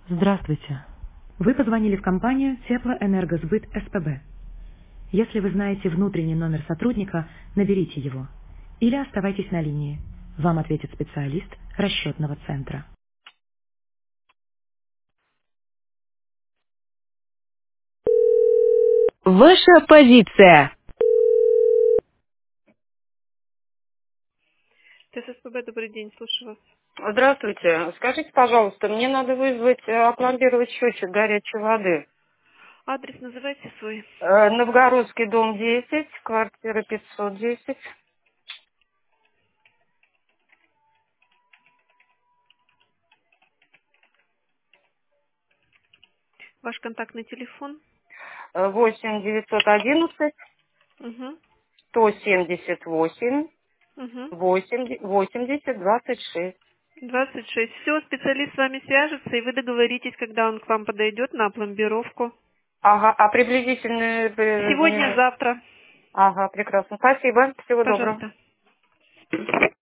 Здравствуйте. Вы позвонили в компанию Теплоэнергосбыт СПБ. Если вы знаете внутренний номер сотрудника, наберите его. Или оставайтесь на линии. Вам ответит специалист расчетного центра. Ваша позиция. ТССПБ, добрый день, слушаю вас. Здравствуйте. Скажите, пожалуйста, мне надо вызвать, опломбировать счетчик горячей воды. Адрес называйте свой. Новгородский дом 10, квартира 510. Ваш контактный телефон. 8 911 Угу. 178 Угу. 80 26. 26. Все, специалист с вами свяжется, и вы договоритесь, когда он к вам подойдет на пломбировку. Ага, а приблизительно Сегодня, время? завтра. Ага, прекрасно. Спасибо. Всего доброго. Пожалуйста.